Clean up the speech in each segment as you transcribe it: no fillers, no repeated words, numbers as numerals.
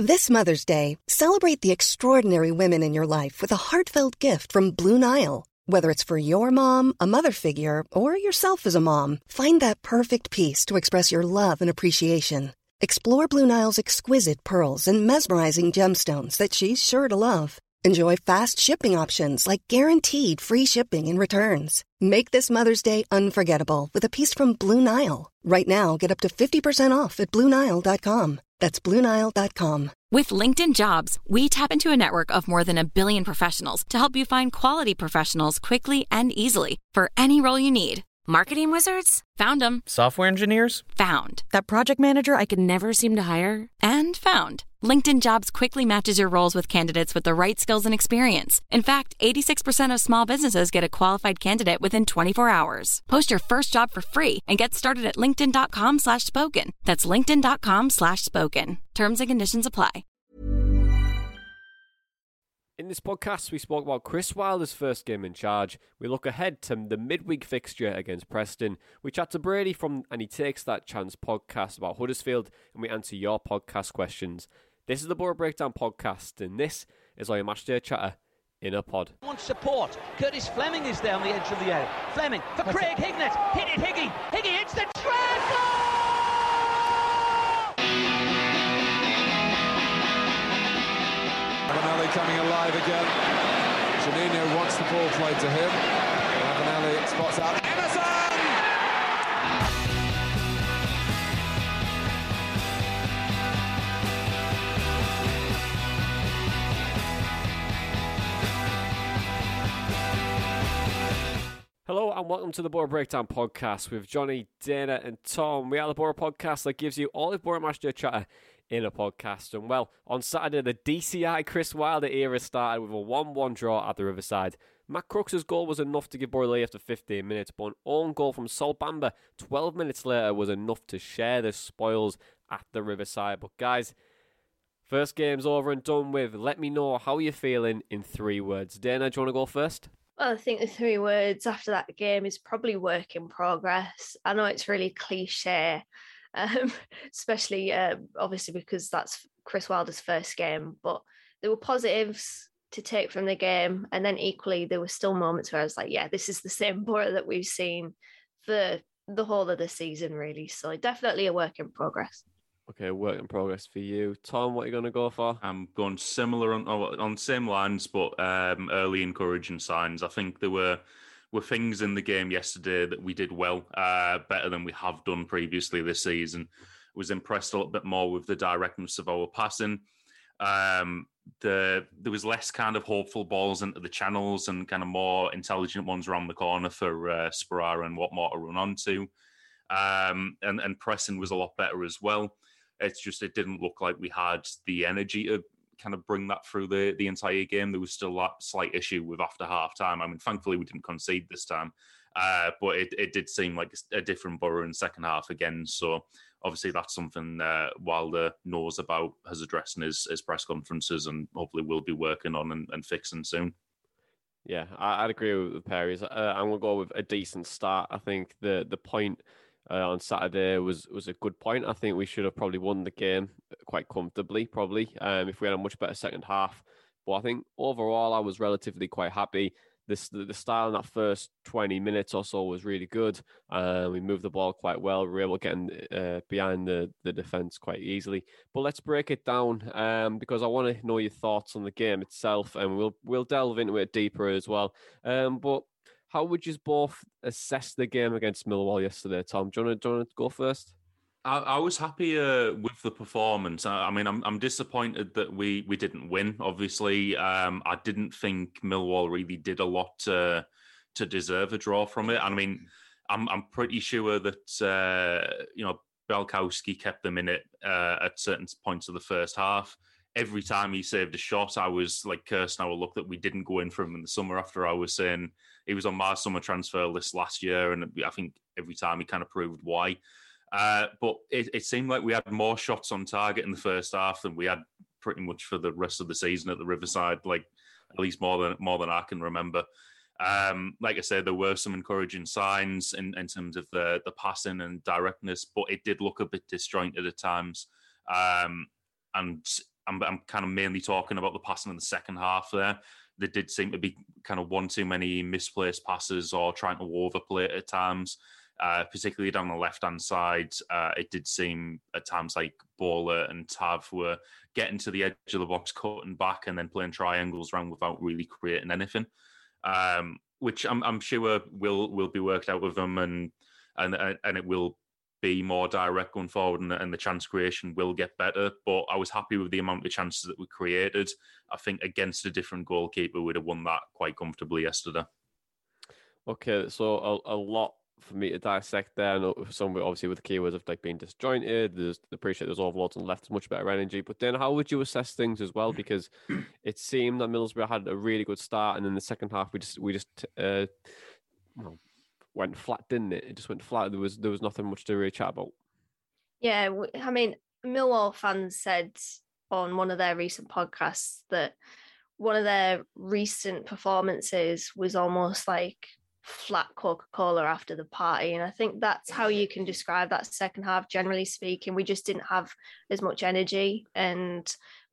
This Mother's Day, celebrate the extraordinary women in your life with a heartfelt gift from Blue Nile. Whether it's for your mom, a mother figure, or yourself as a mom, find that perfect piece to express your love and appreciation. Explore Blue Nile's exquisite pearls and mesmerizing gemstones that she's sure to love. Enjoy fast shipping options like guaranteed free shipping and returns. Make this Mother's Day unforgettable with a piece from Blue Nile. Right now, get up to 50% off at BlueNile.com. That's BlueNile.com. With LinkedIn Jobs, we tap into a network of more than 1 billion professionals to help you find quality professionals quickly and easily for any role you need. Marketing wizards? Found them. Software engineers? Found. That project manager I could never seem to hire? And found. LinkedIn Jobs quickly matches your roles with candidates with the right skills and experience. In fact, 86% of small businesses get a qualified candidate within 24 hours. Post your first job for free and get started at linkedin.com/spoken. That's linkedin.com/spoken. Terms and conditions apply. In this podcast, we spoke about Chris Wilder's first game in charge. We look ahead to the midweek fixture against Preston. We chat to Brady from And He Takes That Chance podcast about Huddersfield, and we answer your podcast questions. This is the Borough Breakdown podcast, and this is our matchday chatter in a pod. Wants support. Curtis Fleming is there on the edge of the area. Fleming for Craig Hignett. Hit it, Higgy. Higgy hits the treble! Avenelli coming alive again. Juninho wants the ball played to him. Avenelli spots out Emerson! Hello and welcome to the Borough Breakdown podcast with Johnny, Dana and Tom. We are the Borough podcast that gives you all of Borough matchday chatter in a podcast. And well, on Saturday, the DCI Chris Wilder era started with a 1-1 draw at the Riverside. Matt Crooks' goal was enough to give Borough lead after 15 minutes, but an own goal from Sol Bamba 12 minutes later was enough to share the spoils at the Riverside. But guys, first game's over and done with. Let me know how you're feeling in 3 words. Dana, do you want to go first? Well, I think the 3 words after that game is probably work in progress. I know it's really cliche, especially obviously because that's Chris Wilder's first game, but there were positives to take from the game, and then equally there were still moments where I was like, yeah, this is the same Borough that we've seen for the whole of the season, really. So definitely a work in progress. Okay, work in progress for you. Tom, what are you going to go for? I'm going similar on same lines, but early encouraging signs. I think there were things in the game yesterday that we did well, better than we have done previously this season. Was impressed a little bit more with the directness of our passing. There was less kind of hopeful balls into the channels and kind of more intelligent ones around the corner for Sperara and Watmore to run onto. And pressing was a lot better as well. It's just, it didn't look like we had the energy to kind of bring that through the entire game. There was still that slight issue with after half time. I mean, thankfully we didn't concede this time, but it did seem like a different Borough in second half again. So obviously that's something Wilder knows about, has addressed in his press conferences, and hopefully will be working on and fixing soon. Yeah, I'd agree with Perry. I'm going to go with a decent start. I think the point on Saturday was a good point. I think we should have probably won the game quite comfortably, probably, if we had a much better second half. But I think overall I was relatively quite happy. The style in that first 20 minutes or so was really good. We moved the ball quite well. We were able to get behind the defence quite easily. But let's break it down because I want to know your thoughts on the game itself, and we'll delve into it deeper as well. But how would you both assess the game against Millwall yesterday, Tom? Do you want to go first? I was happy with the performance. I mean, I'm disappointed that we didn't win. Obviously, I didn't think Millwall really did a lot to deserve a draw from it. I mean, I'm pretty sure that Belkowski kept them in it at certain points of the first half. Every time he saved a shot, I was like cursing our luck that we didn't go in for him in the summer. After I was saying he was on my summer transfer list last year, and I think every time he kind of proved why. But it seemed like we had more shots on target in the first half than we had pretty much for the rest of the season at the Riverside, like at least more than I can remember. Like I said, there were some encouraging signs in terms of the passing and directness, but it did look a bit disjointed at times. And I'm kind of mainly talking about the passing in the second half there. There did seem to be kind of one too many misplaced passes or trying to overplay it at times, particularly down the left-hand side. It did seem at times like Bowler and Tav were getting to the edge of the box, cutting back, and then playing triangles around without really creating anything, which I'm sure will be worked out with them, and it will be more direct going forward, and the chance creation will get better. But I was happy with the amount of chances that we created. I think against a different goalkeeper, we'd have won that quite comfortably yesterday. Okay, so a lot for me to dissect there. And some obviously with the keywords of like being disjointed. Appreciate there's overloads on the left, much better energy. But then how would you assess things as well? Because it seemed that Middlesbrough had a really good start, and in the second half we just went flat, didn't it? It just went flat. There was nothing much to really chat about. Yeah, I mean, Millwall fans said on one of their recent podcasts that one of their recent performances was almost like flat Coca-Cola after the party. And I think that's how you can describe that second half, generally speaking. We just didn't have as much energy, and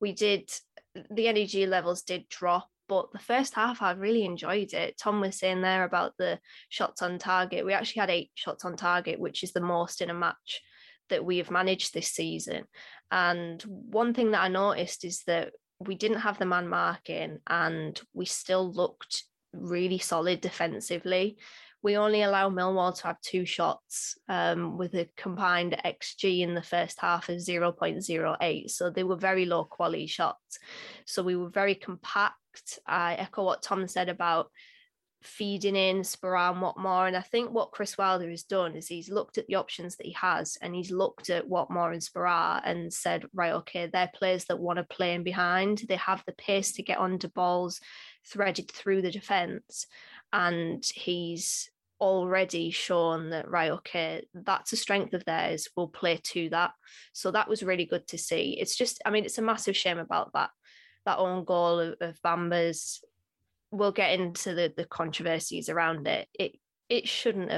the energy levels did drop. But the first half, I really enjoyed it. Tom was saying there about the shots on target. We actually had 8 shots on target, which is the most in a match that we have managed this season. And one thing that I noticed is that we didn't have the man marking, and we still looked really solid defensively. We only allow Millwall to have 2 shots with a combined XG in the first half of 0.08. So they were very low quality shots. So we were very compact. I echo what Tom said about feeding in Sporar and Watmore. And I think what Chris Wilder has done is he's looked at the options that he has, and he's looked at Watmore and Sporar and said, right, okay, they're players that want to play in behind. They have the pace to get onto balls threaded through the defence. And he's already shown that, right, okay, that's a strength of theirs. We'll play to that. So that was really good to see. It's just, I mean, it's a massive shame about that own goal of Bamba's. We'll get into the controversies around it. It shouldn't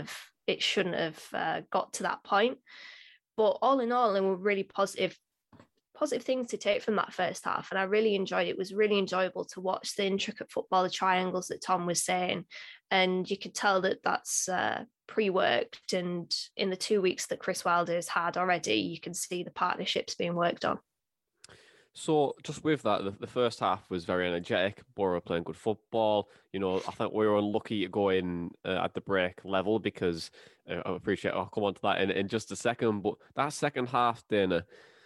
have got to that point. But all in all, there were really positive things to take from that first half, and I really enjoyed it. It was really enjoyable to watch the intricate football, the triangles that Tom was saying, and you could tell that that's pre-worked. And in the 2 weeks that Chris Wilder has had already, you can see the partnerships being worked on. So just with that, the first half was very energetic. Borough playing good football. You know, I think we were unlucky to go in at the break level, because I appreciate I'll come on to that in just a second. But that second half, Dana,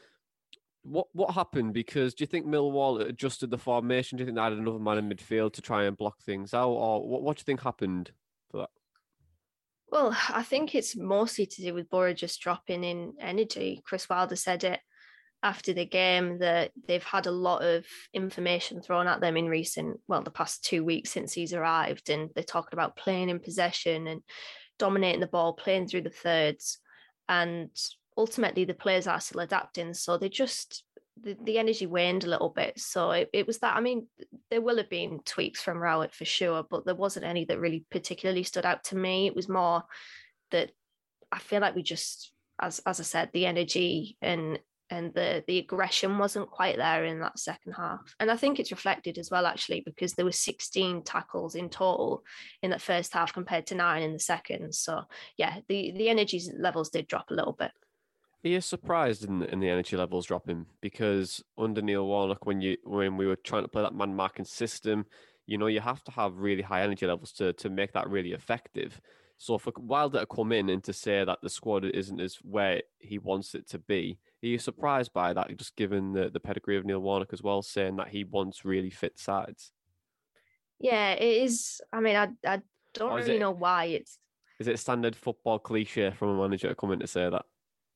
what happened? Because do you think Millwall adjusted the formation? Do you think they had another man in midfield to try and block things out? Or what do you think happened for that? Well, I think it's mostly to do with Borough just dropping in energy. Chris Wilder said it after the game that they've had a lot of information thrown at them in the past 2 weeks since he's arrived. And they're talking about playing in possession and dominating the ball, playing through the thirds. And ultimately the players are still adapting. So they just, the energy waned a little bit. So it was that. I mean, there will have been tweaks from Rowett for sure, but there wasn't any that really particularly stood out to me. It was more that I feel like we just, as I said, the energy and the aggression wasn't quite there in that second half. And I think it's reflected as well, actually, because there were 16 tackles in total in that first half compared to 9 in the second. So yeah, the energy levels did drop a little bit. Are you surprised in the energy levels dropping? Because under Neil Warnock, when we were trying to play that man marking system, you know, you have to have really high energy levels to make that really effective. So for Wilder to come in and to say that the squad isn't as where he wants it to be, are you surprised by that, just given the pedigree of Neil Warnock as well, saying that he wants really fit sides? Yeah, it is. I mean, I don't really know why it's... Is it a standard football cliche from a manager to come in to say that?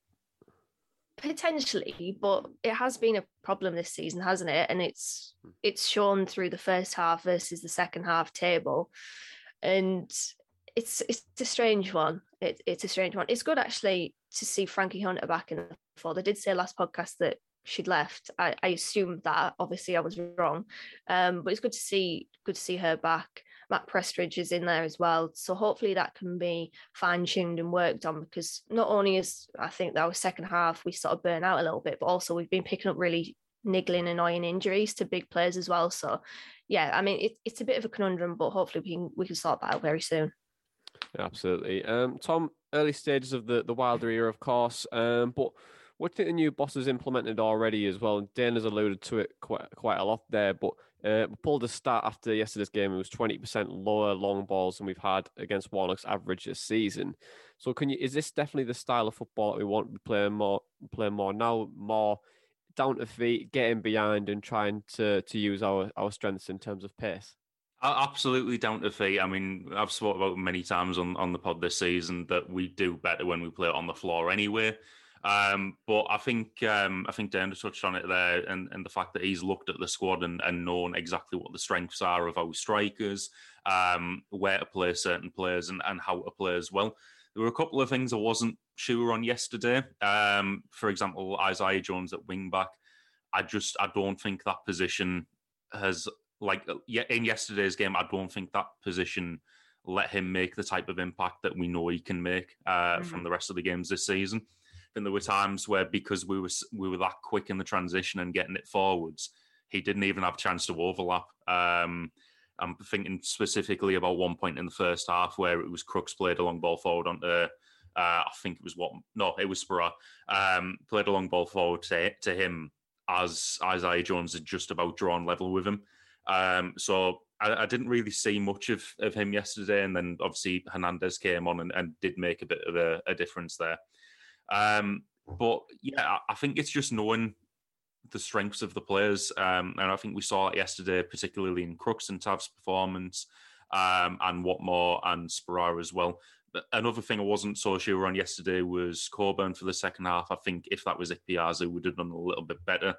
Potentially, but it has been a problem this season, hasn't it? And it's shown through the first half versus the second half table. And it's a strange one. It's a strange one. It's good, actually, to see Frankie Hunter back in the fold. I did say last podcast that she'd left. I assumed that. Obviously, I was wrong. But it's good to see her back. Matt Prestridge is in there as well. So hopefully that can be fine-tuned and worked on, because not only is, I think, our second half, we sort of burn out a little bit, but also we've been picking up really niggling, annoying injuries to big players as well. So, yeah, I mean, it's a bit of a conundrum, but hopefully we can sort that out very soon. Absolutely. Tom, early stages of the Wilder era, of course, but what do you think the new boss has implemented already as well? Dana's alluded to it quite a lot there, but pulled a stat after yesterday's game. It was 20% lower long balls than we've had against Warnock's average this season. So is this definitely the style of football that we want to be playing more now, more down to feet, getting behind and trying to use our strengths in terms of pace? Absolutely down to feet. I mean, I've spoken about many times on the pod this season that we do better when we play it on the floor anyway. But I think Dana touched on it there, and the fact that he's looked at the squad and known exactly what the strengths are of our strikers, where to play certain players and how to play as well. There were a couple of things I wasn't sure on yesterday. For example, Isaiah Jones at wing back. I don't think that position has, in yesterday's game, I don't think that position let him make the type of impact that we know he can make from the rest of the games this season. I think there were times where, because we were that quick in the transition and getting it forwards, he didn't even have a chance to overlap. I'm thinking specifically about one point in the first half where it was Crooks played a long ball forward onto, it was Spurra, played a long ball forward to him as Isaiah Jones had just about drawn level with him. So I didn't really see much of him yesterday, and then obviously Hernandez came on and did make a bit of a difference there. But yeah, I think it's just knowing the strengths of the players, and I think we saw it yesterday, particularly in Crooks and Tav's performance, and Watmore and Spurra as well. But another thing I wasn't so sure on yesterday was Coburn for the second half. I think if that was Ikpeazu, would have done a little bit better.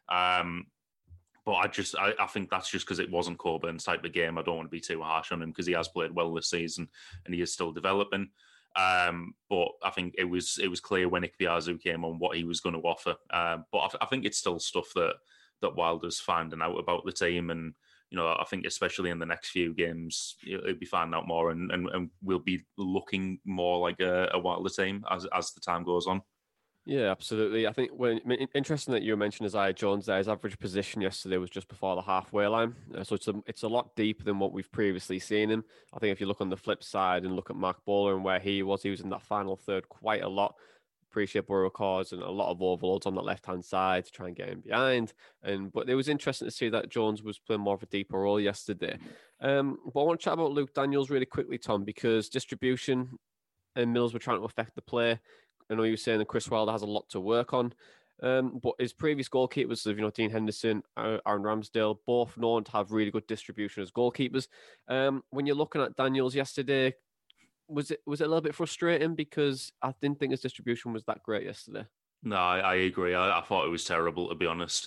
But I think that's just because it wasn't Coburn's type of game. I don't want to be too harsh on him because he has played well this season and he is still developing. But I think it was clear when Ikpeazu came on what he was going to offer. But I think it's still stuff that Wilder's finding out about the team, and I think especially in the next few games he'll be finding out more, and we'll be looking more like a Wilder team as the time goes on. Yeah, absolutely. I think interesting that you mentioned Isaiah Jones there. His average position yesterday was just before the halfway line. So it's a lot deeper than what we've previously seen him. I think if you look on the flip side and look at Mark Bowler and where he was in that final third quite a lot. Appreciate Borough causing a lot of overloads on that left-hand side to try and get him behind. But it was interesting to see that Jones was playing more of a deeper role yesterday. But I want to chat about Luke Daniels really quickly, Tom, because distribution and Mills were trying to affect the play. I know you were saying that Chris Wilder has a lot to work on, but his previous goalkeepers of Dean Henderson, Aaron Ramsdale, both known to have really good distribution as goalkeepers. When you're looking at Daniels yesterday, was it a little bit frustrating because I didn't think his distribution was that great yesterday? No, I agree. I thought it was terrible, to be honest.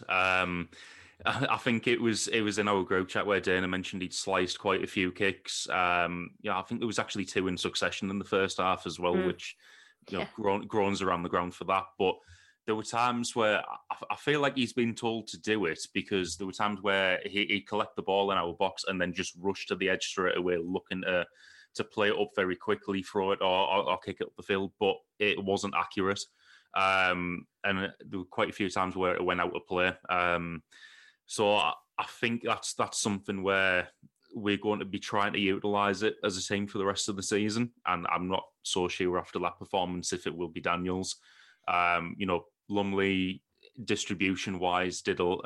I think it was in our group chat where Dana mentioned he'd sliced quite a few kicks. I think there was actually 2 in succession in the first half as well, which groans around the ground for that. But there were times where I feel like he's been told to do it, because there were times where he'd collect the ball in our box and then just rush to the edge straight away, looking to play it up very quickly, throw it or kick it up the field, but it wasn't accurate. And there were quite a few times where it went out of play. So I think that's something where we're going to be trying to utilise it as a team for the rest of the season. And I'm not so sure after that performance if it will be Daniels. Lumley, distribution-wise,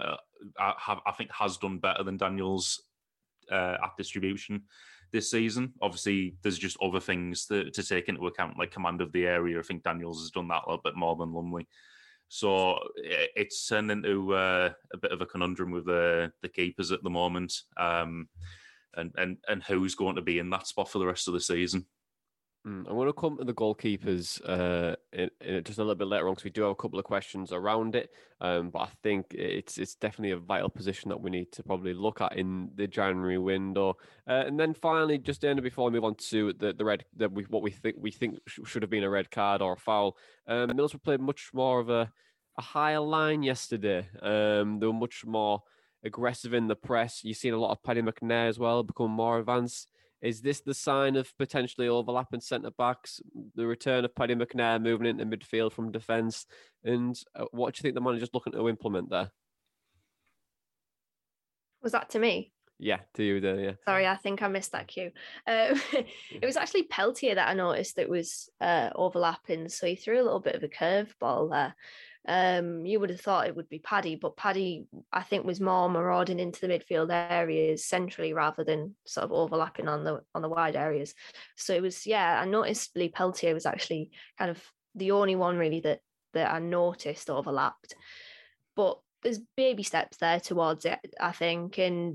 I think has done better than Daniels at distribution this season. Obviously, there's just other things to take into account, like command of the area. I think Daniels has done that a little bit more than Lumley. So it's turned into a bit of a conundrum with the keepers at the moment, and who's going to be in that spot for the rest of the season. I'm going to come to the goalkeepers in just a little bit later on, because we do have a couple of questions around it. But I think it's definitely a vital position that we need to probably look at in the January window. And then finally, just before we move on to what we think should have been a red card or a foul, Middlesbrough played much more of a higher line yesterday. They were much more aggressive in the press. You've seen a lot of Paddy McNair as well become more advanced. Is this the sign of potentially overlapping centre-backs, the return of Paddy McNair moving into midfield from defence? And what do you think the manager's looking to implement there? Was that to me? Yeah, to you there, yeah. Sorry, I think I missed that cue. It was actually Peltier that I noticed that was overlapping, so he threw a little bit of a curveball there. You would have thought it would be Paddy, but Paddy, I think, was more marauding into the midfield areas centrally rather than sort of overlapping on the wide areas. So it was, I noticed Lee Peltier was actually kind of the only one really that I noticed overlapped. But there's baby steps there towards it, I think, and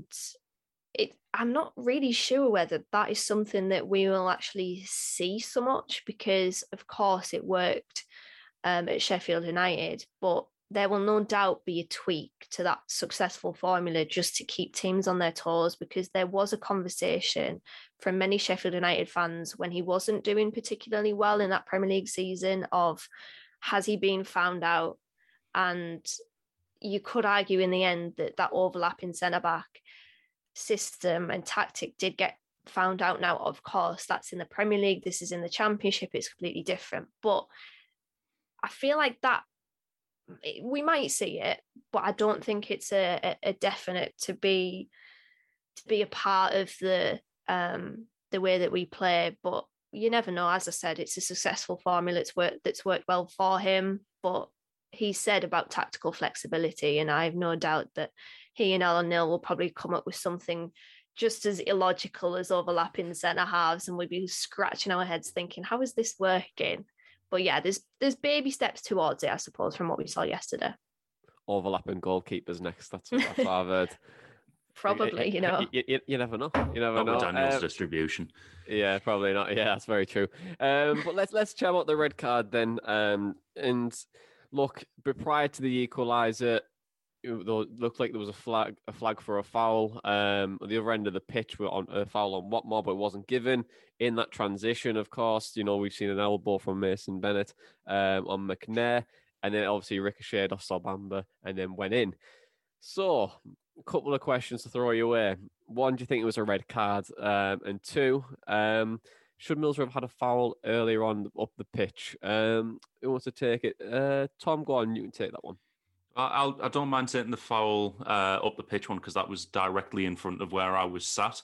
I'm not really sure whether that is something that we will actually see so much, because of course it worked at Sheffield United, but there will no doubt be a tweak to that successful formula just to keep teams on their toes, because there was a conversation from many Sheffield United fans when he wasn't doing particularly well in that Premier League season of, has he been found out? And you could argue in the end that overlapping centre-back system and tactic did get found out. Now, of course, that's in the Premier League. This is in the Championship. It's completely different. But I feel like that we might see it, but I don't think it's a definite to be a part of the way that we play. But you never know. As I said, it's a successful formula. That's worked well for him. But he said about tactical flexibility, and I have no doubt that he and Alan Neil will probably come up with something just as illogical as overlapping centre halves, and we'd be scratching our heads thinking, how is this working? But yeah, there's baby steps towards it, I suppose, from what we saw yesterday. Overlapping goalkeepers next. That's what I've heard. Probably, you know. You never know. You never know. Daniel's distribution. Yeah, probably not. Yeah, that's very true. But let's chat about the red card then. And look, but prior to the equaliser, it looked like there was a flag for a foul. At the other end of the pitch, we're on a foul on Watmore, but it wasn't given. In that transition, of course, we've seen an elbow from Mason Bennett on McNair, and then obviously ricocheted off Sobamba and then went in. So, a couple of questions to throw you away. One, do you think it was a red card? And two, should Middlesbrough have had a foul earlier on up the pitch? Who wants to take it? Tom, go on, you can take that one. I don't mind taking the foul up the pitch one, because that was directly in front of where I was sat.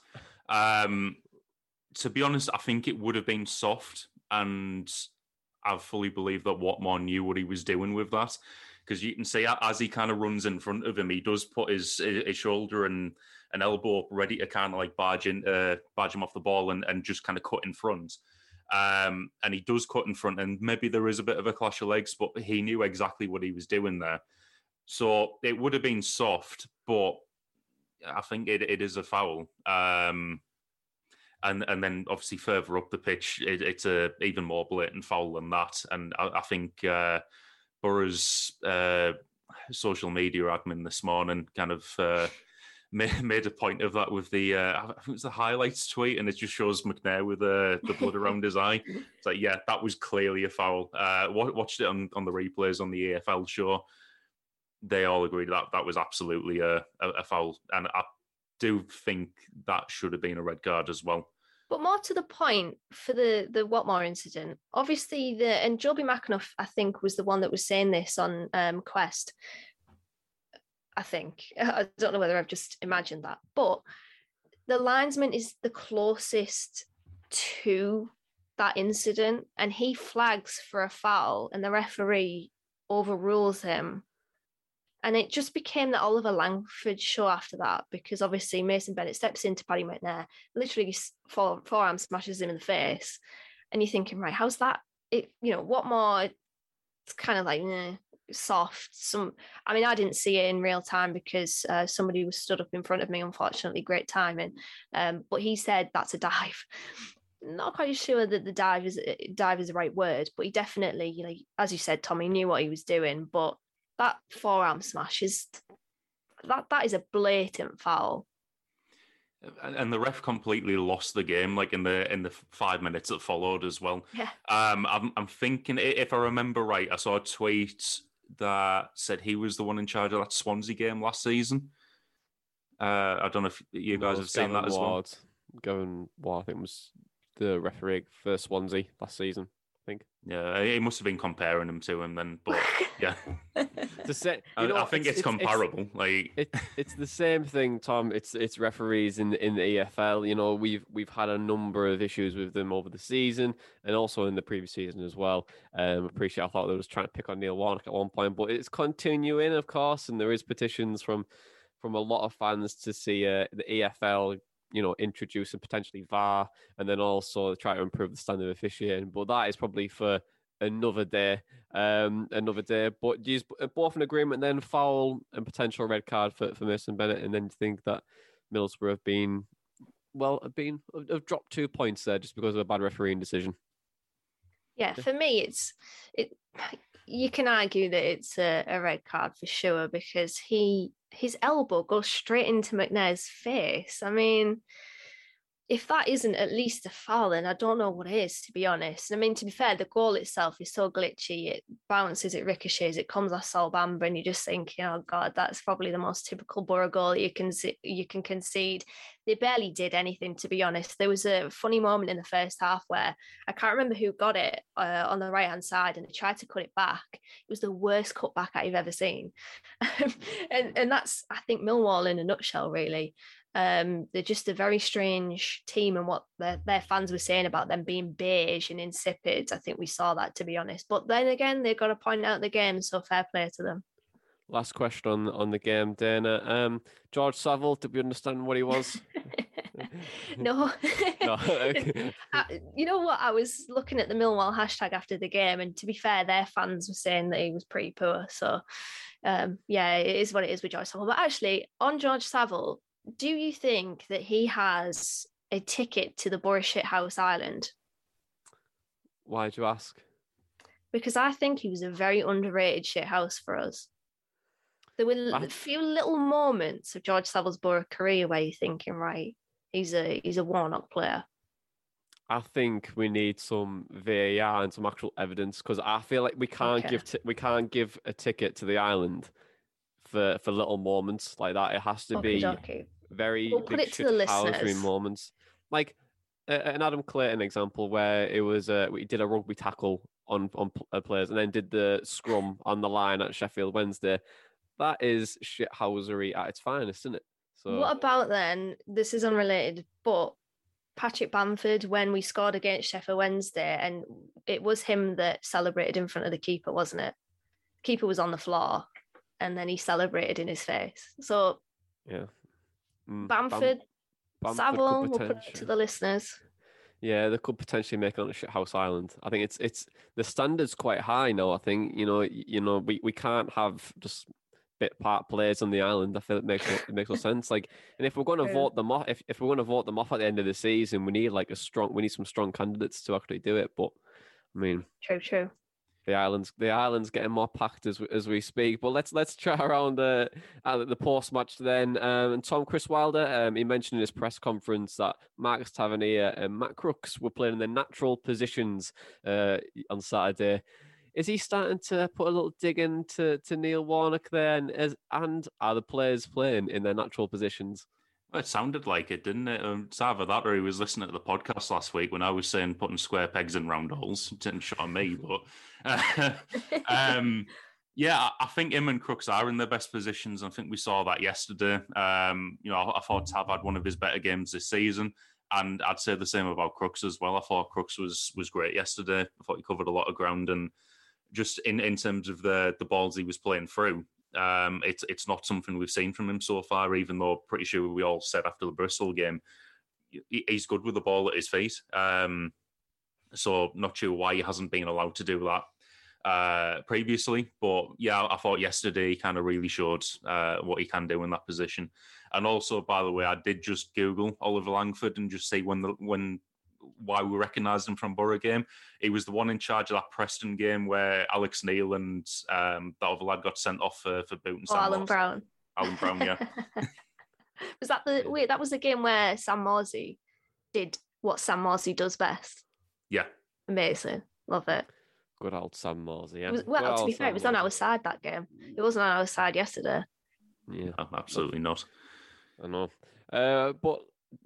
To be honest, I think it would have been soft, and I fully believe that Watmore knew what he was doing with that, because you can see as he kind of runs in front of him, he does put his shoulder and an elbow up ready to kind of like barge him off the ball and just kind of cut in front. And he does cut in front, and maybe there is a bit of a clash of legs, but he knew exactly what he was doing there. So it would have been soft, but I think it is a foul. And then obviously further up the pitch, it's a even more blatant foul than that. And I think Borough's social media admin this morning kind of made a point of that with the I think it was the highlights tweet, and it just shows McNair with the blood around his eye. It's like, yeah, that was clearly a foul. Watched it on the replays on the AFL show. They all agreed that was absolutely a foul, and I do think that should have been a red card as well. But more to the point, for the Watmore incident, obviously and Joby McAnuff, I think, was the one that was saying this on Quest. I think. I don't know whether I've just imagined that. But the linesman is the closest to that incident, and he flags for a foul, and the referee overrules him. And it just became the Oliver Langford show after that, because obviously Mason Bennett steps into Paddy McNair, literally forearm smashes him in the face. And you're thinking, right, how's that? What more? It's kind of like soft. I didn't see it in real time because somebody was stood up in front of me, unfortunately, great timing. But he said that's a dive. Not quite sure that the dive is the right word, but he definitely, as you said, Tommy knew what he was doing, but that forearm smash is a blatant foul. And the ref completely lost the game, like in the 5 minutes that followed as well. Yeah. I'm thinking, if I remember right, I saw a tweet that said he was the one in charge of that Swansea game last season. I don't know if you guys have seen that as well. Gavin Ward, I think, was the referee for Swansea last season. think. Yeah, he must have been comparing him to him then, but yeah. I think it's comparable. It's the same thing, Tom. It's referees in the EFL. You know, we've had a number of issues with them over the season and also in the previous season as well. I thought they was trying to pick on Neil Warnock at one point, but it's continuing, of course, and there is petitions from a lot of fans to see the EFL, introduce and potentially VAR, and then also try to improve the standard of officiating. But that is probably for another day. But do you both in agreement then, foul and potential red card for Mason Bennett, and then you think that Middlesbrough have dropped 2 points there just because of a bad refereeing decision? Yeah, for me, you can argue that it's a red card for sure, because his elbow goes straight into McNair's face. I mean, if that isn't at least a foul, then I don't know what is, to be honest. I mean, to be fair, the goal itself is so glitchy. It bounces, it ricochets, it comes off Sol Bamba, and you're just thinking, oh God, that's probably the most typical Borough goal you can concede. They barely did anything, to be honest. There was a funny moment in the first half where I can't remember who got it on the right-hand side, and they tried to cut it back. It was the worst cutback I've ever seen. and that's, I think, Millwall in a nutshell, really. They're just a very strange team, and what their fans were saying about them being beige and insipid, I think we saw that, to be honest. But then again, they've got to point out the game, so fair play to them. Last question on the game, Dana. George Saville, did we understand what he was? No. No. You know what? I was looking at the Millwall hashtag after the game, and to be fair, their fans were saying that he was pretty poor. So, yeah, it is what it is with George Saville. But actually, on George Saville, do you think that he has a ticket to the Borough Shithouse Island? Why do you ask? Because I think he was a very underrated shithouse for us. There were a few little moments of George Saville's Borough career where you're thinking, right, he's a Warnock player. I think we need some VAR and some actual evidence, because I feel like we can't give a ticket to the island for little moments like that. It has to be very put it to the listeners. Moments, like an Adam Clayton example where it was we did a rugby tackle on players and then did the scrum on the line at Sheffield Wednesday. That is shithousery at its finest, isn't it? So what about then? This is unrelated, but Patrick Bamford, when we scored against Sheffield Wednesday, and it was him that celebrated in front of the keeper, wasn't it? The keeper was on the floor, and then he celebrated in his face. So, yeah, Bamford Saville, we'll put it to the listeners. Yeah, they could potentially make it on a shithouse island. I think it's the standard's quite high now. I think we can't have just bit part players on the island. I feel it makes no sense. Like, and if we're going to vote them off, if we're going to vote them off at the end of the season, we need some strong candidates to actually do it. But I mean, true. The island's getting more packed as we speak. But let's chat around the post match then. And Chris Wilder, he mentioned in his press conference that Marcus Tavernier and Matt Crooks were playing in their natural positions on Saturday. Is he starting to put a little dig into Neil Warnock there? And are the players playing in their natural positions? Well, it sounded like it, didn't it? Either that or he was listening to the podcast last week when I was saying putting square pegs in round holes. It didn't show me, but yeah, I think him and Crooks are in their best positions. I think we saw that yesterday. I thought Tav had one of his better games this season. And I'd say the same about Crooks as well. I thought Crooks was great yesterday. I thought he covered a lot of ground, and just in terms of the balls he was playing through, it's not something we've seen from him so far, even though pretty sure we all said after the Bristol game, he's good with the ball at his feet. So not sure why he hasn't been allowed to do that previously. But yeah, I thought yesterday he kind of really showed what he can do in that position. And also, by the way, I did just Google Oliver Langford and just see why we recognised him from Borough game. He was the one in charge of that Preston game where Alex Neil and that other lad got sent off for booting Sam Alan Brown. Alan Brown, yeah. Was that that was the game where Sam Morsy did what Sam Morsy does best? Yeah. Amazing. Love it. Good old Sam Morsy, yeah. To be fair, it was on our side that game. It wasn't on our side yesterday. Yeah. No, absolutely not. I know. But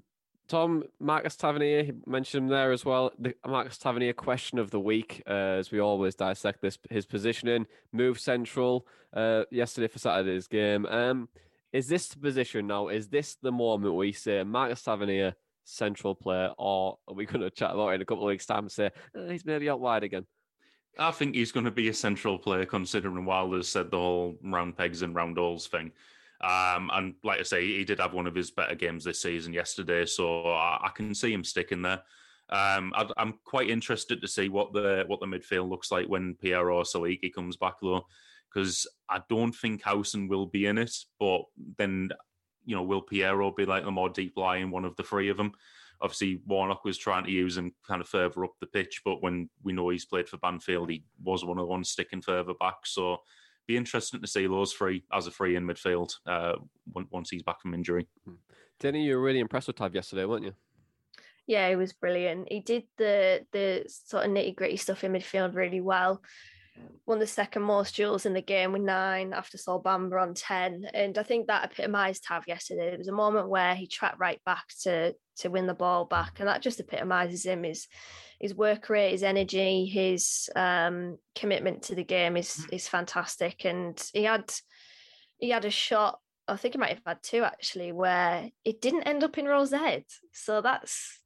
Tom, Marcus Tavernier, you mentioned him there as well. The Marcus Tavernier question of the week, as we always dissect his positioning, move central yesterday for Saturday's game. Is this the position now? Is this the moment we say Marcus Tavernier, central player, or are we going to chat about it in a couple of weeks' time and say he's maybe out wide again? I think he's going to be a central player, considering Wilder's said the whole round pegs and round holes thing. And like I say, he did have one of his better games this season yesterday, so I can see him sticking there. I'm quite interested to see what the midfield looks like when Piero Saliki comes back, though, because I don't think Howson will be in it. But then, will Piero be like the more deep lying one of the three of them? Obviously, Warnock was trying to use him kind of further up the pitch, but when we know he's played for Banfield, he was one of the ones sticking further back. So be interesting to see those three as a free in midfield once he's back from injury. Denny, you were really impressed with Tav yesterday, weren't you? Yeah, he was brilliant. He did the sort of nitty gritty stuff in midfield really well. Won the second most duels in the game with 9 after Sol Bamba on 10. And I think that epitomised Tav yesterday. There was a moment where he tracked right back to win the ball back. And that just epitomises him. His work rate, his energy, his commitment to the game is fantastic. And he had a shot, I think he might have had 2 actually, where it didn't end up in Rowe's head. So that's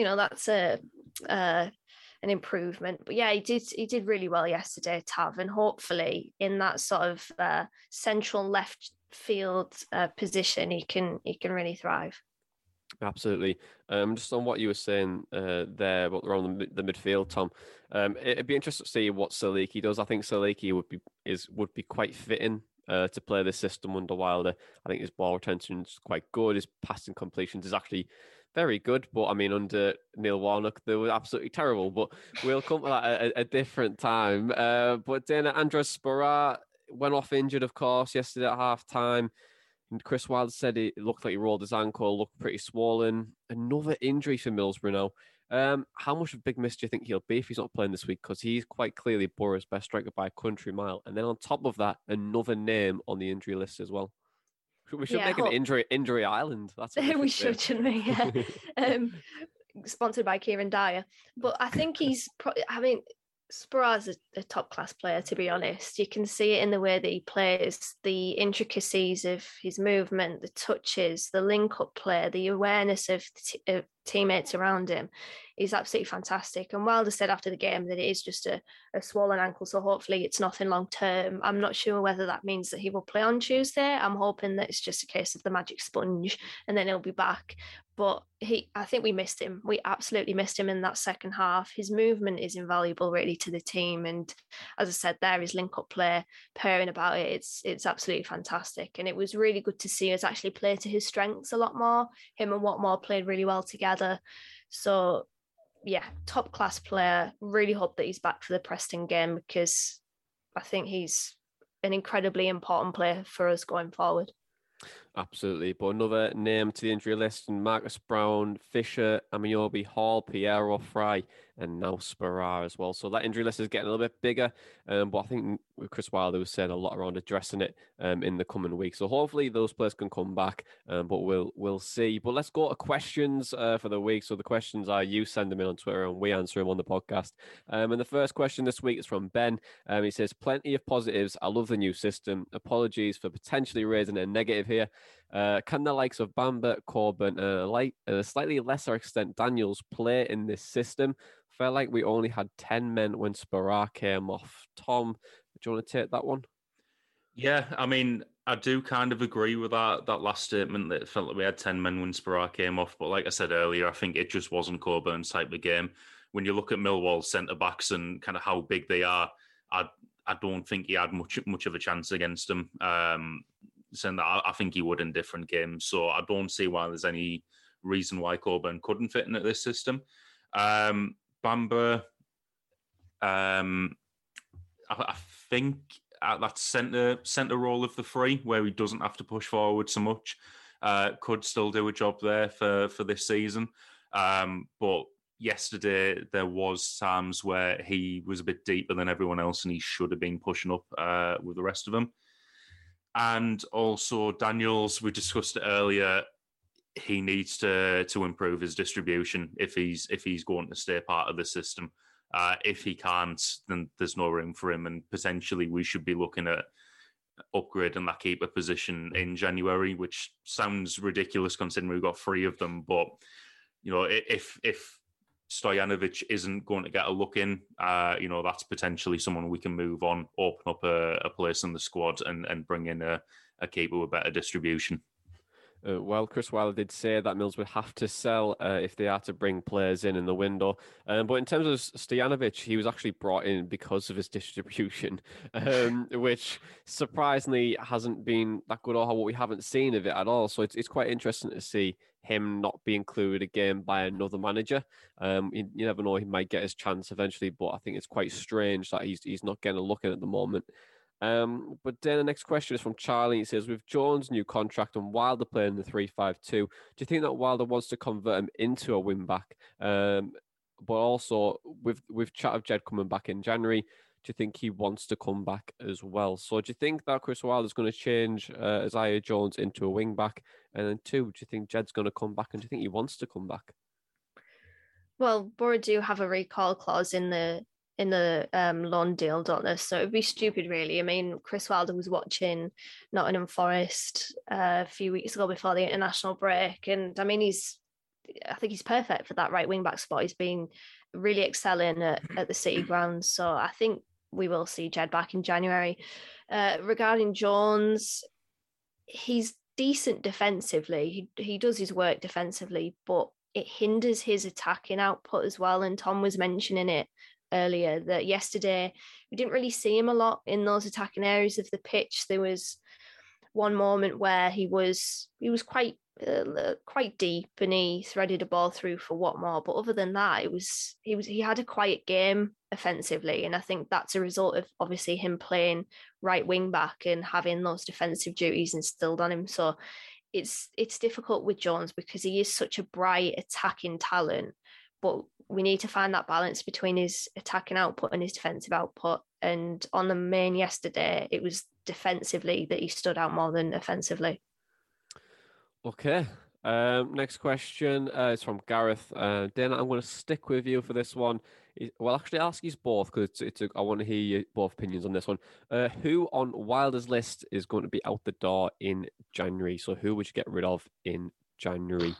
an improvement. But yeah, he did really well yesterday, Tav, and hopefully in that sort of central left field position, he can really thrive. Absolutely. Just on what you were saying there about around the midfield, Tom, it'd be interesting to see what Saliki does. I think Saliki would be quite fitting to play this system under Wilder. I think his ball retention is quite good. His passing completions is actually very good, but I mean, under Neil Warnock, they were absolutely terrible. But we'll come to that at a different time. But then Andres Sporar went off injured, of course, yesterday at half-time. And Chris Wilder said it looked like he rolled his ankle, looked pretty swollen. Another injury for Middlesbrough now. How much of a big miss do you think he'll be if he's not playing this week? Because he's quite clearly Borough's best striker by a country mile. And then on top of that, another name on the injury list as well. We should make an injury island. That's what we should, shouldn't we? Yeah. Sponsored by Kieran Dyer. But I think Sporar's a top-class player, to be honest. You can see it in the way that he plays, the intricacies of his movement, the touches, the link-up play, the awareness of teammates around him. He's absolutely fantastic. And Wilder said after the game that it is just a swollen ankle, so hopefully it's nothing long-term. I'm not sure whether that means that he will play on Tuesday. I'm hoping that it's just a case of the magic sponge and then he'll be back. But I think we missed him. We absolutely missed him in that second half. His movement is invaluable, really, to the team. And as I said, there is link-up play, pairing about it. It's absolutely fantastic. And it was really good to see us actually play to his strengths a lot more. Him and Watmore played really well together. So, yeah, top-class player. Really hope that he's back for the Preston game, because I think he's an incredibly important player for us going forward. Absolutely. But another name to the injury list: Marcus Brown, Fisher, Amiobi, Hall, Piero, Fry, and now Sporar as well. So that injury list is getting a little bit bigger. But I think Chris Wilder was saying a lot around addressing it in the coming weeks. So hopefully those players can come back, but we'll see. But let's go to questions for the week. So the questions are, you send them in on Twitter and we answer them on the podcast. And the first question this week is from Ben. He says, plenty of positives. I love the new system. Apologies for potentially raising a negative here. Can the likes of Bamba, Corbin, and a slightly lesser extent Daniels play in this system? Felt like we only had 10 men when Sporar came off. Tom, do you want to take that one? Yeah, I mean, I do kind of agree with that last statement, that it felt like we had 10 men when Sporar came off. But like I said earlier, I think it just wasn't Coburn's type of game. When you look at Millwall's centre-backs and kind of how big they are, I don't think he had much of a chance against them. Saying that, I think he would in different games. So I don't see why there's any reason why Coburn couldn't fit into this system. Bamba, I think at that centre role of the three, where he doesn't have to push forward so much, could still do a job there for this season. But yesterday there was times where he was a bit deeper than everyone else, and he should have been pushing up with the rest of them. And also Daniels, we discussed it earlier. he needs to improve his distribution if he's going to stay part of the system. If he can't, then there's no room for him, and potentially we should be looking at upgrading that keeper position in January, which sounds ridiculous considering we've got 3 of them. But if Stojanovic isn't going to get a look in, that's potentially someone we can move on, open up a place in the squad, and bring in a keeper with better distribution. Well, Chris Wilder did say that Mills would have to sell if they are to bring players in the window. But in terms of Stojanovic, he was actually brought in because of his distribution, which surprisingly hasn't been that good, or we haven't seen of it at all. So it's quite interesting to see him not be included again by another manager. You never know, he might get his chance eventually, but I think it's quite strange that he's not getting a look in at the moment. But then the next question is from Charlie. He says, with Jones' new contract and Wilder playing the 3-5-2, do you think that Wilder wants to convert him into a wing back? But also with chat of Jed coming back in January, do you think he wants to come back as well? So do you think that Chris Wilder's going to change Isaiah Jones into a wing back? And then 2, do you think Jed's going to come back, and do you think he wants to come back? Well, Borough do have a recall clause in the loan deal, don't they? So it'd be stupid, really. I mean, Chris Wilder was watching Nottingham Forest a few weeks ago before the international break, and I mean, I think he's perfect for that right wing back spot. He's been really excelling at the City ground, so I think we will see Jed back in January. Regarding Jones, he's decent defensively. He does his work defensively, but it hinders his attacking output as well. And Tom was mentioning it earlier that yesterday we didn't really see him a lot in those attacking areas of the pitch. There was one moment where he was quite deep and he threaded a ball through for Watmore, but other than that, he had a quiet game offensively, and I think that's a result of obviously him playing right wing back and having those defensive duties instilled on him. So it's difficult with Jones because he is such a bright attacking talent, but we need to find that balance between his attacking output and his defensive output. And on the main yesterday, it was defensively that he stood out more than offensively. Okay. Next question is from Gareth. Dana, I'm going to stick with you for this one. Well, actually, I'll ask you both because I want to hear your both opinions on this one. Who on Wilder's list is going to be out the door in January? So who would you get rid of in January?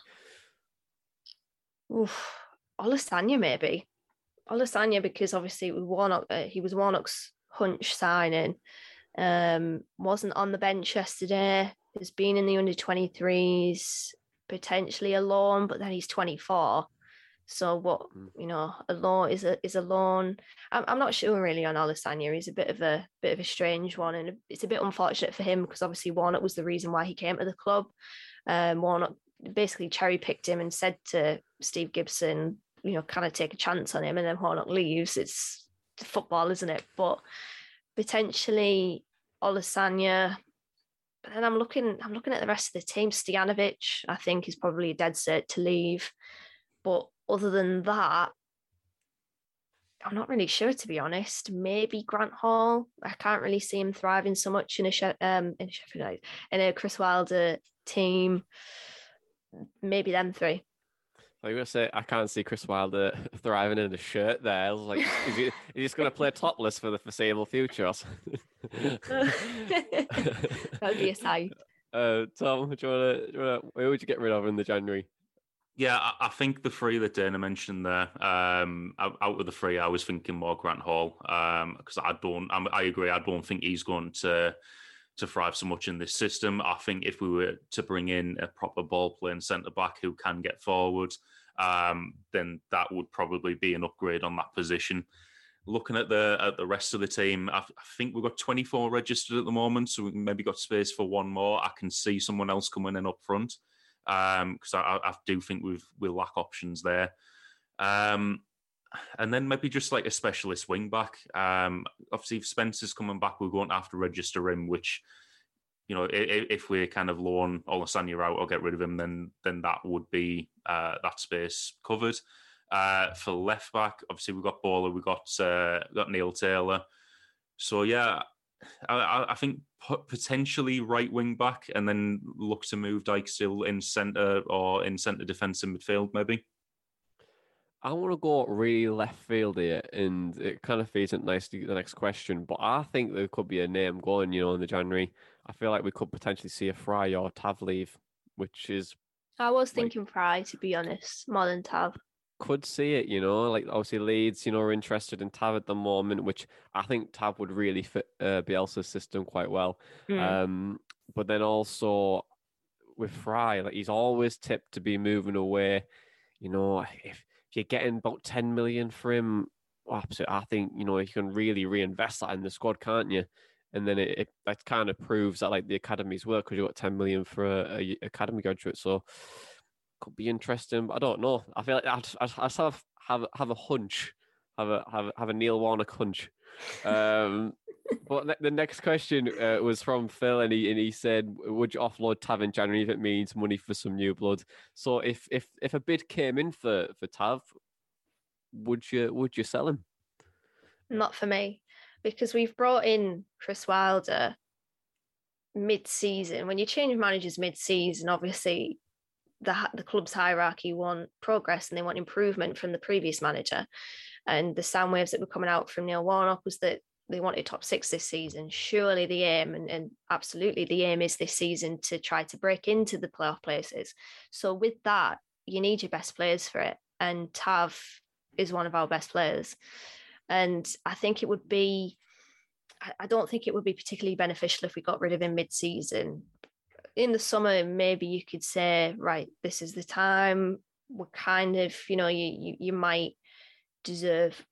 Olasanya, maybe. Olasanya, because obviously with Warnock, he was Warnock's hunch signing. Wasn't on the bench yesterday. Has been in the under-23s, potentially a loan, but then he's 24. So what, a loan is a loan. I'm not sure really on Olasanya. He's a bit of a strange one, and it's a bit unfortunate for him because obviously Warnock was the reason why he came to the club. Warnock basically cherry-picked him and said to Steve Gibson, kind of take a chance on him, and then Warnock leaves. It's football, isn't it? But potentially Olasanya. But then I'm looking at the rest of the team. Stojanovic, I think, is probably a dead cert to leave. But other than that, I'm not really sure, to be honest. Maybe Grant Hall. I can't really see him thriving so much in a Chris Wilder team. Maybe them 3. I was going to say, I can't see Chris Wilder thriving in a shirt there. I was like, is he just going to play topless for the foreseeable future or something? That would be a sight. Tom, who would you get rid of in the January? Yeah, I think the 3 that Dana mentioned there, out of the 3, I was thinking more Grant Hall, because I agree, I don't think he's going to thrive so much in this system. I think if we were to bring in a proper ball-playing centre-back who can get forward, then that would probably be an upgrade on that position. Looking at the rest of the team, I think we've got 24 registered at the moment, so we've maybe got space for one more. I can see someone else coming in up front, because I do think we'll lack options there. And then maybe just like a specialist wing back. Obviously, if Spencer's coming back, we're going to have to register him, which, if we kind of loan Olasanya out or get rid of him, then that would be that space covered. For left back, obviously, we've got Bowler, we've got Neil Taylor. So, yeah, I think potentially right wing back, and then look to move Dijksteel in centre or in centre defensive midfield, maybe. I want to go really left field here, and it kind of feeds in nicely to the next question. But I think there could be a name going, in the January. I feel like we could potentially see a Fry or Tav leave, which is. I was thinking Fry, to be honest, more than Tav. Could see it, like obviously Leeds, are interested in Tav at the moment, which I think Tav would really fit Bielsa's system quite well. But then also with Fry, like he's always tipped to be moving away. If you're getting about 10 million for him, I think, you can really reinvest that in the squad, can't you? And then that kind of proves that like the academies work because you got 10 million for a academy graduate. So could be interesting, but I don't know. I feel like I sort of have a hunch, have a Neil Warnock hunch. But the next question was from Phil, and he said, "Would you offload Tav in January if it means money for some new blood?" So if a bid came in for Tav, would you sell him? Not for me, because we've brought in Chris Wilder mid-season. When you change managers mid-season, obviously the club's hierarchy want progress and they want improvement from the previous manager. And the sound waves that were coming out from Neil Warnock was that they wanted top 6 this season. Surely the aim, and absolutely the aim is this season to try to break into the playoff places. So with that, you need your best players for it. And Tav is one of our best players. And I think I don't think it would be particularly beneficial if we got rid of him mid-season. In the summer, maybe you could say, right, this is the time. We're kind of, you might deserve,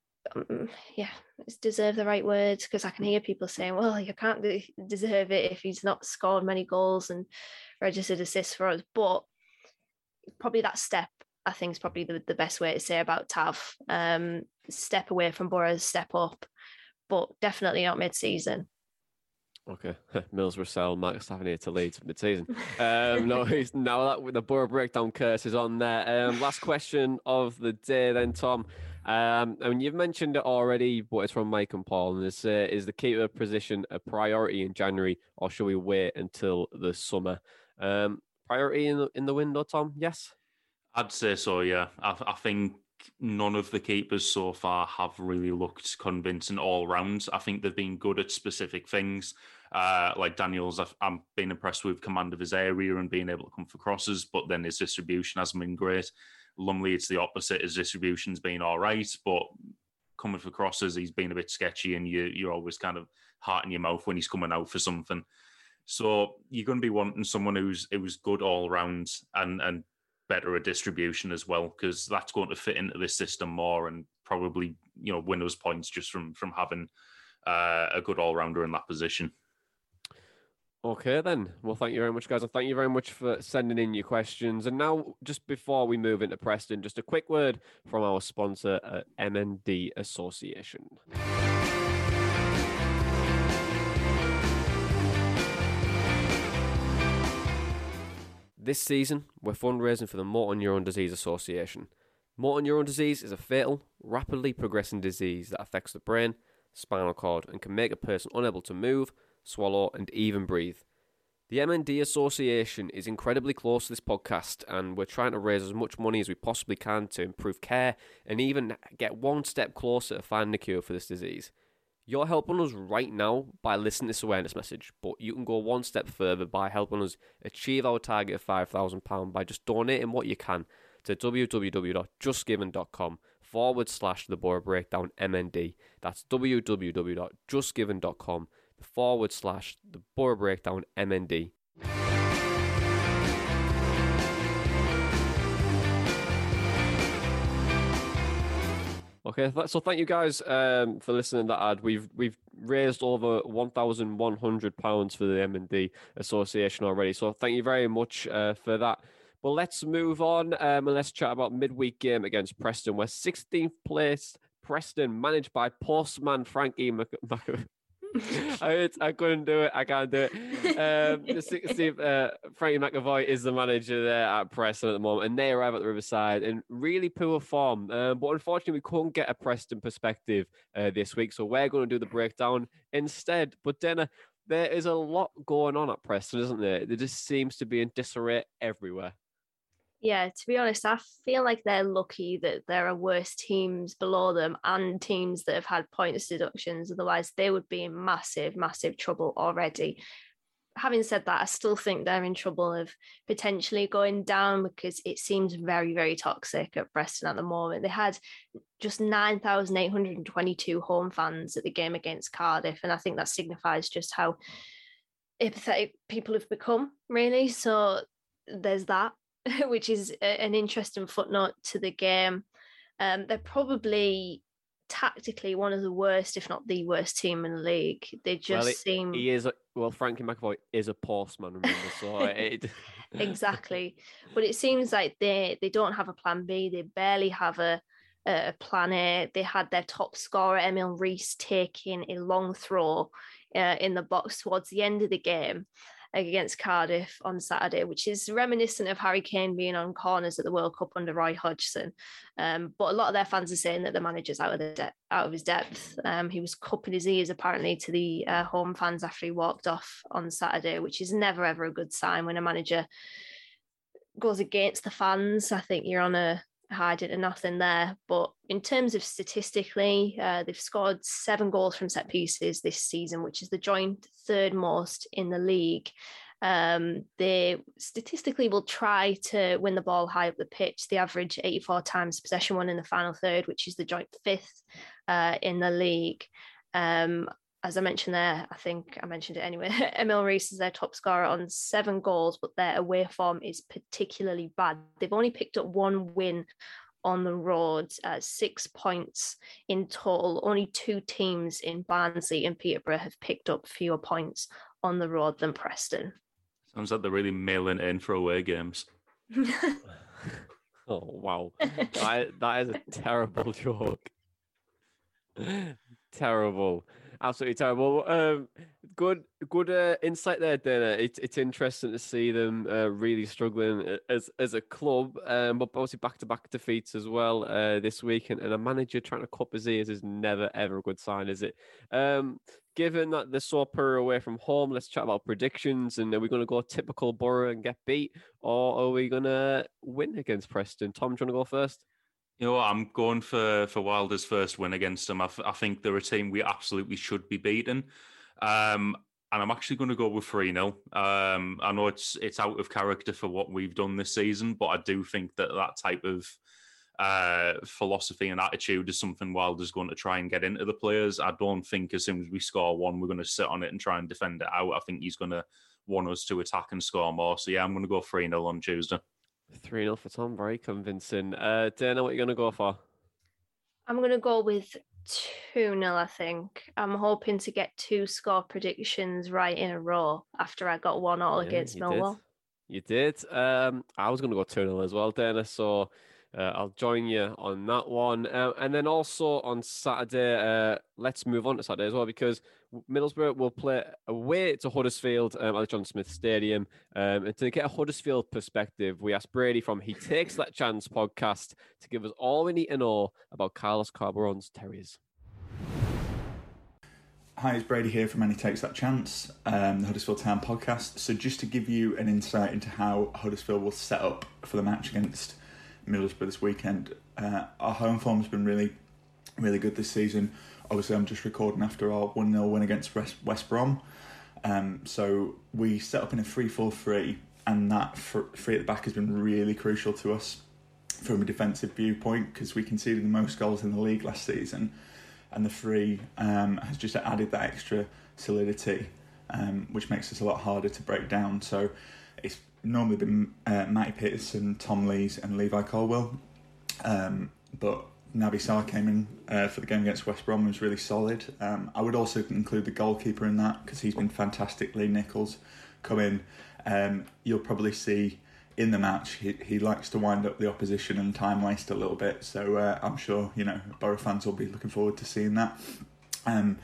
is deserve the right words? Because I can hear people saying, well, you can't deserve it if he's not scored many goals and registered assists for us. But probably that step, I think, is probably the best way to say about Tav. Step away from Borough, step up, but definitely not mid-season. Okay, Middlesbrough sell Mark Stafford to Leeds mid-season. Now that with the Borough breakdown curse is on there. Last question of the day, then, Tom. I mean, you've mentioned it already, but it's from Mike and Paul. And this is the keeper position a priority in January, or should we wait until the summer? Priority in the window, Tom? Yes, I'd say so. Yeah, I think none of the keepers so far have really looked convincing all round. I think they've been good at specific things. Like Daniels, I'm being impressed with command of his area and being able to come for crosses, but then his distribution hasn't been great. Lumley, it's the opposite. His distribution's been all right, but coming for crosses, he's been a bit sketchy, and you're always kind of heart in your mouth when he's coming out for something. So you're going to be wanting someone who's good all round and better at distribution as well, because that's going to fit into this system more and probably win us points just from having a good all rounder in that position. Okay, then. Well, thank you very much, guys. And thank you very much for sending in your questions. And now, just before we move into Preston, just a quick word from our sponsor, MND Association. This season, we're fundraising for the Motor Neurone Disease Association. Motor neurone disease is a fatal, rapidly progressing disease that affects the brain, spinal cord, and can make a person unable to move, swallow, and even breathe. The MND Association is incredibly close to this podcast, and we're trying to raise as much money as we possibly can to improve care and even get one step closer to finding a cure for this disease. You're helping us right now by listening to this awareness message, but you can go one step further by helping us achieve our target of £5,000 by just donating what you can to www.justgiving.com/the Borough Breakdown MND. That's www.justgiving.com/the Borough Breakdown MND. Okay, so thank you guys for listening to that ad. We've raised over £1,100 for the MND Association already, so thank you very much for that. But let's move on and let's chat about midweek game against Preston, where 16th place Preston, managed by postman Frankie I couldn't do it. I can't do it. Steve, Frankie McAvoy is the manager there at Preston at the moment, and they arrive at the Riverside in really poor form. But unfortunately, we couldn't get a Preston perspective this week, so we're going to do the breakdown instead. But Dana, there is a lot going on at Preston, isn't there? There just seems to be in disarray everywhere. Yeah, to be honest, I feel like they're lucky that there are worse teams below them and teams that have had points deductions. Otherwise, they would be in massive, massive trouble already. Having said that, I still think they're in trouble of potentially going down because it seems very, very toxic at Preston at the moment. They had just 9,822 home fans at the game against Cardiff, and I think that signifies just how apathetic people have become, really. So there's that. Which is an interesting footnote to the game. They're probably tactically one of the worst, if not the worst team in the league. They just seem... Frankie McAvoy is a postman, remember? So Exactly. But it seems like they don't have a plan B. They barely have a plan A. They had their top scorer, Emil Rees, taking a long throw in the box towards the end of the game against Cardiff on Saturday, which is reminiscent of Harry Kane being on corners at the World Cup under Roy Hodgson. But a lot of their fans are saying that the manager's out of his depth. He was cupping his ears apparently to the home fans after he walked off on Saturday, which is never ever a good sign when a manager goes against the fans. I think you're on a hiding to nothing there. But in terms of statistically, they've scored 7 goals from set pieces this season, which is the joint third most in the league. They statistically will try to win the ball high up the pitch. They average 84 times possession won in the final third, which is the joint 5th in the league. As I mentioned there, I think I mentioned it anyway, Emil Rees is their top scorer on 7 goals, but their away form is particularly bad. They've only picked up 1 win on the road, 6 points in total. Only 2 teams in Barnsley and Peterborough have picked up fewer points on the road than Preston. Sounds like they're really mailing in for away games. Oh, wow. That is a terrible joke. Terrible. Absolutely terrible. Good insight there, Dana. It's interesting to see them really struggling as a club, but obviously back-to-back defeats as well this week, and a manager trying to cup his ears is never, ever a good sign, is it? Given that they're so poor away from home, let's chat about predictions, and are we going to go typical Borough and get beat, or are we going to win against Preston? Tom, do you want to go first? You know what, I'm going for Wilder's first win against them. I think they're a team we absolutely should be beating. And I'm actually going to go with 3-0. I know it's out of character for what we've done this season, but I do think that type of philosophy and attitude is something Wilder's going to try and get into the players. I don't think as soon as we score 1, we're going to sit on it and try and defend it out. I think he's going to want us to attack and score more. So yeah, I'm going to go 3-0 on Tuesday. 3-0 for Tom, very convincing. Dana, what are you going to go for? I'm going to go with 2-0, I think. I'm hoping to get 2 score predictions right in a row after I got 1-0 against Millwall. You did. I was going to go 2-0 as well, Dana, so I'll join you on that one. And then also on Saturday, let's move on to Saturday as well, because Middlesbrough will play away to Huddersfield at the John Smith Stadium. And to get a Huddersfield perspective, we asked Brady from He Takes That Chance podcast to give us all we need to know about Carlos Carbaron's Terriers. Hi, it's Brady here from He Takes That Chance, the Huddersfield Town podcast. So just to give you an insight into how Huddersfield will set up for the match against Middlesbrough this weekend. Our home form has been really, really good this season. Obviously, I'm just recording after our 1-0 win against West Brom. So we set up in a 3-4-3, and that 3 at the back has been really crucial to us from a defensive viewpoint, because we conceded the most goals in the league last season, and the 3 has just added that extra solidity, which makes us a lot harder to break down. So it's normally been Matty Peterson, Tom Lees and Levi Colwell, but Naby Sarr came in for the game against West Brom and was really solid. I would also include the goalkeeper in that, because he's been fantastic. Lee Nichols come in. You'll probably see in the match he likes to wind up the opposition and time waste a little bit, so I'm sure Borough fans will be looking forward to seeing that. But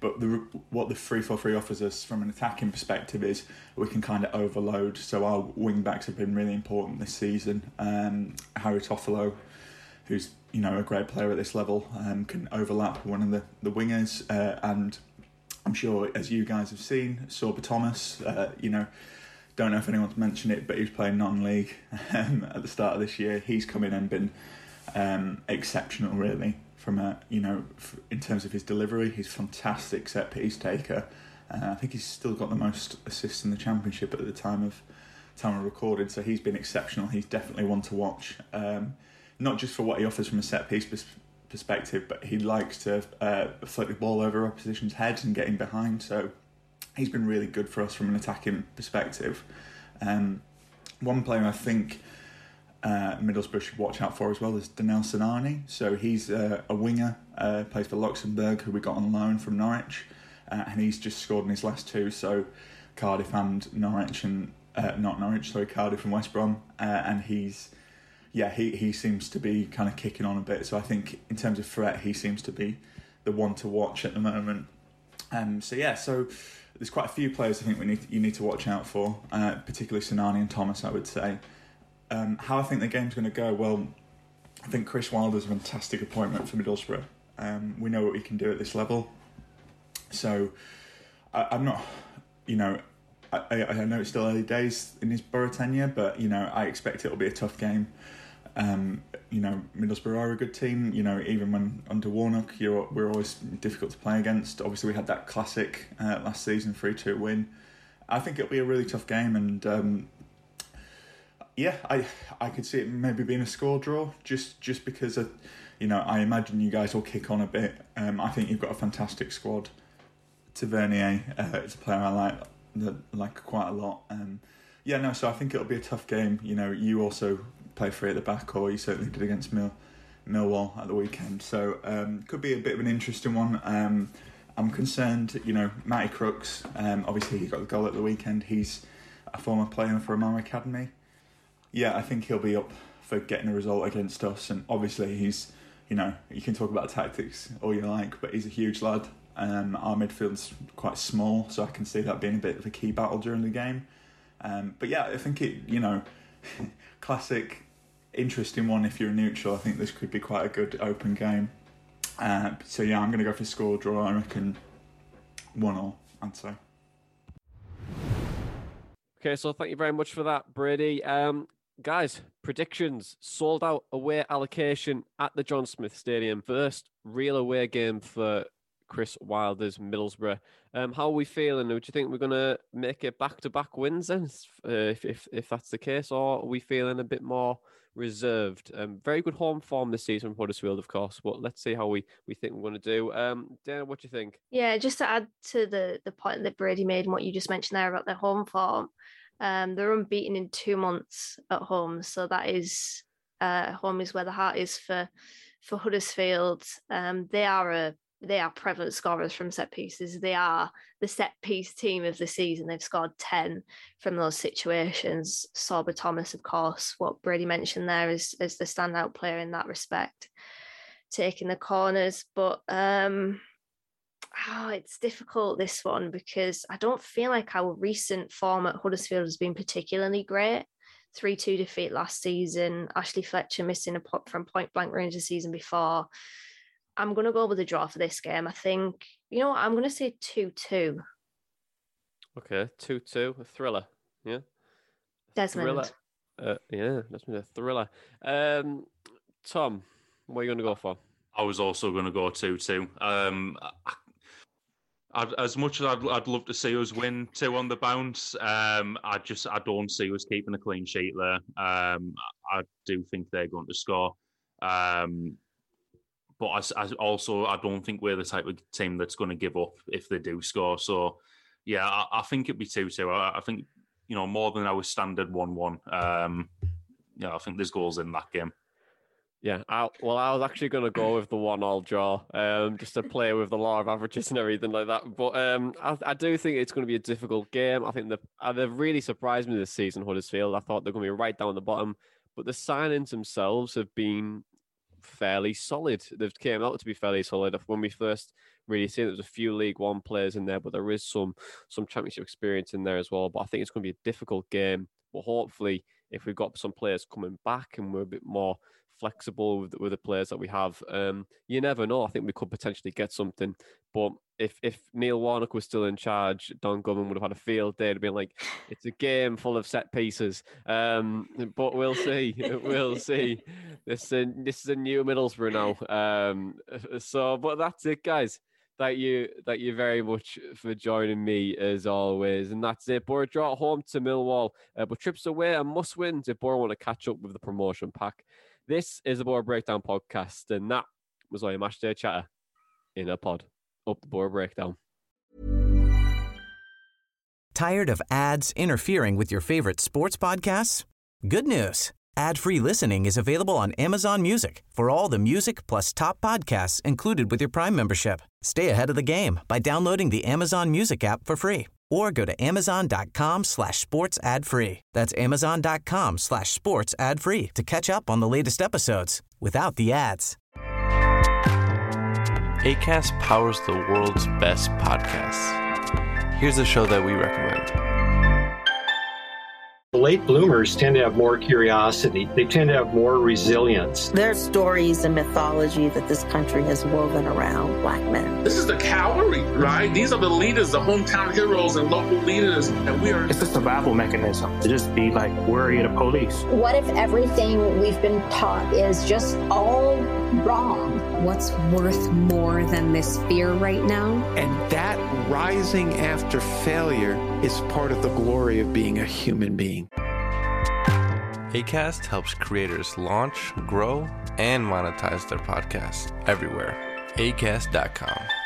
But what the 3-4-3 offers us from an attacking perspective is we can kind of overload. So our wing backs have been really important this season. Harry Toffolo, who's a great player at this level, can overlap one of the wingers, and I'm sure, as you guys have seen, Sorba Thomas, don't know if anyone's mentioned it, but he was playing non-league at the start of this year. He's come in and been exceptional, really, from in terms of his delivery. He's fantastic set piece taker. I think he's still got the most assists in the Championship at the time of recording, so he's been exceptional. He's definitely one to watch, not just for what he offers from a set piece perspective, but he likes to flick the ball over opposition's heads and get in behind, so he's been really good for us from an attacking perspective. One player I think Middlesbrough should watch out for as well is Danel Sinani. So he's a winger, plays for Luxembourg, who we got on loan from Norwich, and he's just scored in his last two, so Cardiff and Norwich, and Cardiff and West Brom, and he seems to be kind of kicking on a bit. So I think in terms of threat, he seems to be the one to watch at the moment. So there's quite a few players I think you need to watch out for, particularly Sinani and Thomas, I would say. How I think the game's going to go, well, I think Chris Wilder's a fantastic appointment for Middlesbrough. We know what he can do at this level. So I'm not, I know it's still early days in his Borough tenure, but, I expect it'll be a tough game. Middlesbrough are a good team. Even when under Warnock, we're always difficult to play against. Obviously, we had that classic last season 3-2 win. I think it'll be a really tough game, and I could see it maybe being a score draw, just because I imagine you guys will kick on a bit. I think you've got a fantastic squad. Tavernier is a player I like quite a lot. So I think it'll be a tough game. You also play free at the back, or you certainly did against Millwall at the weekend. So could be a bit of an interesting one. I'm concerned, Matty Crooks, obviously he got the goal at the weekend. He's a former player for Amara Academy. Yeah, I think he'll be up for getting a result against us. And obviously he's, you can talk about tactics all you like, but he's a huge lad. Our midfield's quite small, so I can see that being a bit of a key battle during the game. I think classic, interesting one if you're a neutral. I think this could be quite a good open game. I'm going to go for score draw. I reckon 1-1, I'd say. Okay, so thank you very much for that, Brady. Guys, predictions. Sold out away allocation at the John Smith Stadium. First real away game for Chris Wilder's Middlesbrough. How are we feeling? Do you think we're going to make it back-to-back wins then, if that's the case, or are we feeling a bit more reserved? Very good home form this season from Huddersfield, of course, but let's see how we think we're going to do. Dana, what do you think? Yeah, just to add to the point that Brady made and what you just mentioned there about their home form, they're unbeaten in 2 months at home, so that is home is where the heart is for Huddersfield. They are prevalent scorers from set pieces. They are the set piece team of the season. They've scored 10 from those situations. Sorba Thomas, of course, what Brady mentioned there is the standout player in that respect, taking the corners. But it's difficult, this one, because I don't feel like our recent form at Huddersfield has been particularly great. 3-2 defeat last season. Ashley Fletcher missing a putt from point blank range the season before. I'm going to go with a draw for this game. I think, I'm going to say 2-2. Okay, 2-2, a thriller, yeah? Desmond. Desmond, a thriller. Tom, what are you going to go for? I was also going to go 2-2. As much as I'd love to see us win 2 on the bounce, I don't see us keeping a clean sheet there. I do think they're going to score. But I don't think we're the type of team that's going to give up if they do score. So, yeah, I think it'd be 2-2. I think, more than our standard 1-1. I think there's goals in that game. Yeah, I was actually going to go with the 1-1 draw, just to play with the law of averages and everything like that. But I do think it's going to be a difficult game. I think they've really surprised me this season, Huddersfield. I thought they're going to be right down the bottom. But the signings themselves have been fairly solid. They've came out to be fairly solid. When we first really seen, there was a few League One players in there, but there is some Championship experience in there as well. But I think it's going to be a difficult game. But hopefully, if we've got some players coming back and we're a bit more flexible with the players that we have, you never know. I think we could potentially get something. But if Neil Warnock was still in charge, Don Gorman would have had a field day to be like, it's a game full of set pieces. But we'll see. We'll see. This is a new Middlesbrough now. But that's it, guys. Thank you very much for joining me as always. And that's it. Borough draw at home to Millwall, but trips away and must wins if Borough want to catch up with the promotion pack. This is the Borough Breakdown podcast, and that was all your matchday chatter in a pod. Up the Borough Breakdown. Tired of ads interfering with your favorite sports podcasts? Good news. Ad-free listening is available on Amazon Music for all the music plus top podcasts included with your Prime membership. Stay ahead of the game by downloading the Amazon Music app for free or go to amazon.com/sports ad free. That's amazon.com/sports ad free to catch up on the latest episodes without the ads. Acast powers the world's best podcasts. Here's a show that we recommend. Late bloomers tend to have more curiosity. They tend to have more resilience. There's stories and mythology that this country has woven around Black men. This is the cavalry, right? These are the leaders, the hometown heroes and local leaders. And we are... It's a survival mechanism to just be like worry of the police. What if everything we've been taught is just all wrong? What's worth more than this fear right now? And that rising after failure is part of the glory of being a human being. Acast helps creators launch, grow, and monetize their podcasts everywhere. Acast.com.